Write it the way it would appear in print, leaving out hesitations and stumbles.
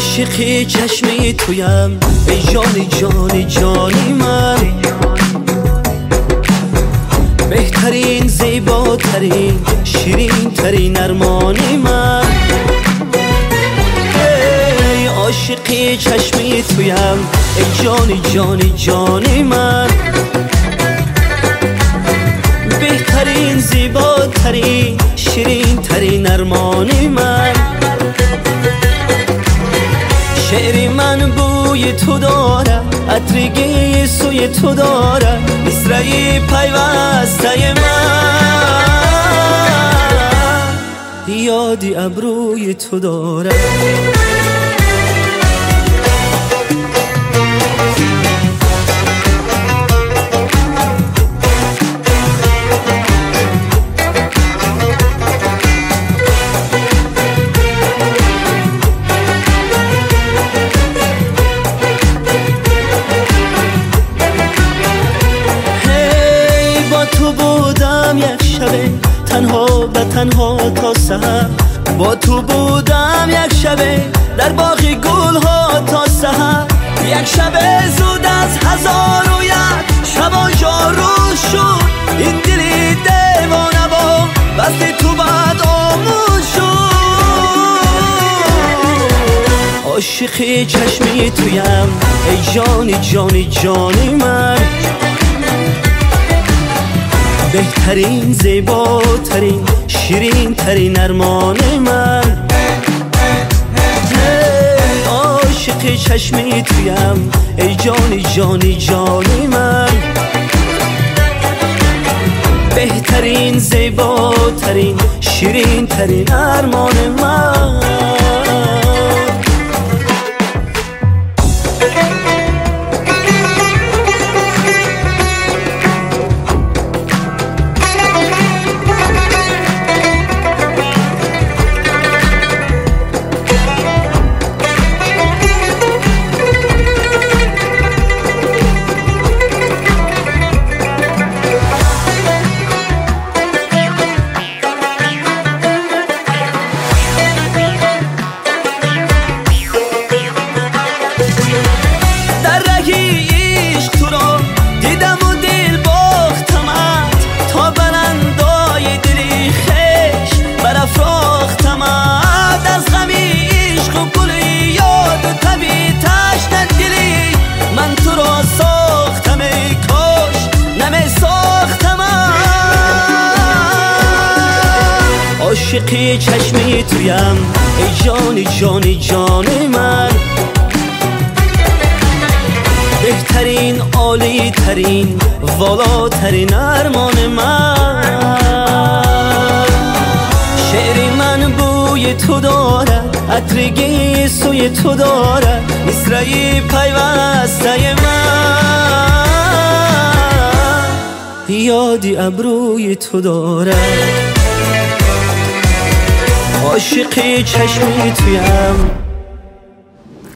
عاشقی چشمی تویم ای جانی جانی جانی من، بهترین زیباترین شیرین ترین ارمانی من. ای عاشقی چشمی تویم ای جانی جانی جانی من، بهترین زیباترین شیرین ترین ارمانی من. شعری من بوی تو داره، عطرگی سوی تو داره، مصرعی پیوسته من، یادی ابروی تو داره. یک شبه تنها به تنها تا سحر، با تو بودم یک شبه در باغ گل ها تا سحر. یک شبه زود از هزار و یک شبا جارو شد، این دلی دیوانه با وقتی تو بعد آمون شد. عاشقی چشمی تویم ای جانی جانی جانی من، بهترین زیباترین شیرین ترین ارمان من. عاشق چشمی تویم ای جانی جانی جانی من، بهترین زیباترین شیرین ترین ارمان من. عاشقی چشمی تویم ای جانی جانی جانی من، بهترین عالی ترین والاترین ارمان من. شعری من بوی تو داره، عطرگی سوی تو داره، مصرعی پیوسته من، یادی ابروی تو داره. عاشقی چشمی تویم